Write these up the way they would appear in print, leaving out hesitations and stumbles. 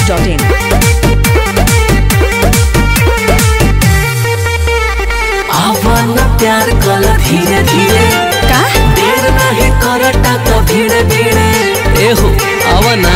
masti.in। आवन प्यार कल धीरे धीरे का देर नहीं करटा तो भीड़े भीड़े एहो आवना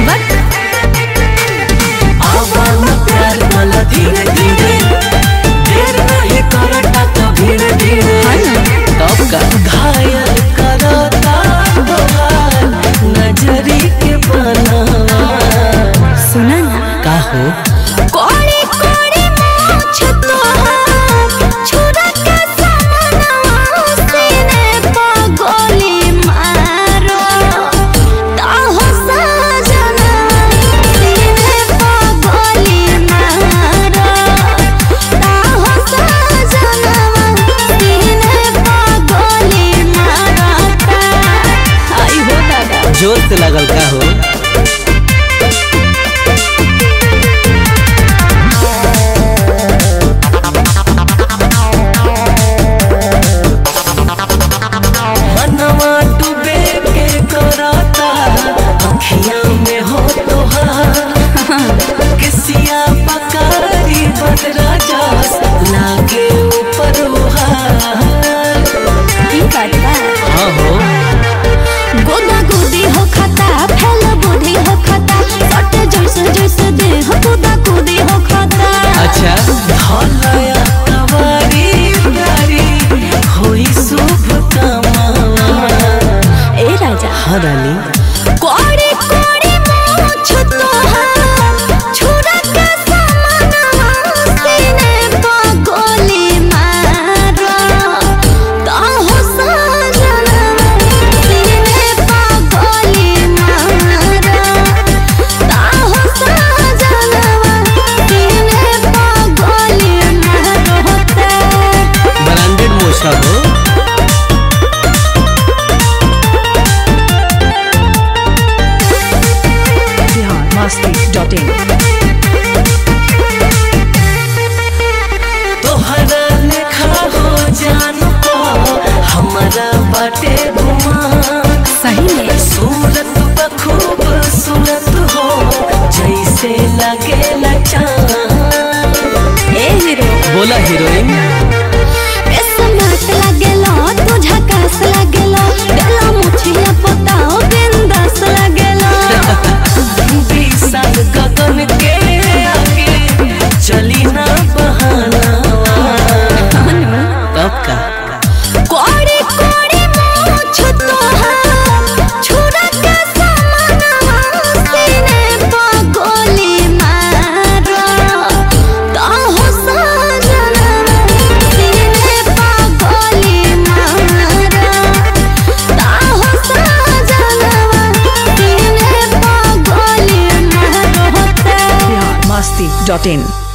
आवन प्यार कल धीरे धीरे देर नहीं करटा तो भीड़े भीड़े तब का घायल करता बहार नजरी के बनावा सुना ना का हो कोड़ी कोड़ी मोछ तोहार छुरा के सामना सीने पर गोली मारो ताहो सजना सीने पर गोली मारो ताहो सजना सीने पर गोली मारो आई हो दादा जोर से लगल का हो मनवा डूबे के करता अखियां में हो तोहार किसिया पकारी बदरा जास लागे ऊपर उहार की बात बा हाँ हो गोदा गोदी हो खाता फैल बुद्धि हो खाता सट जैसे जैसे देह गोदा गोदी हो खाता अच्छा धलया तवारी गारी होई शुभ कामवा ए राजा हाँ रानी कोड़ी कोड़ी मोछ तोहार छुरा के सामना सीने पर गोली मारो ताहो सजना सीने पर गोली मारो ताहो सजना सीने पर गोली मारो ब्रांडेड मोशा हो masti.in। तोहरा लेखा हो जान को हमारा बाटे घुमा सही में सूरत बखूब सूरत हो जैसे लगे चाँद ए हीरो बोला हीरोइन स्मार्ट लागेलो तू झकास लागेलो बेला मुछिया पताओ बिंदास लागेलो साल गगन के आगे चली ना बहाना तब का कोड़ी कोड़ी मोछ तोहार छुरा के सामना सीने पर गोली मारो ताहो सजना सीने पर गोली मारो ताहो सजना सीने पर गोली मारो masti.in।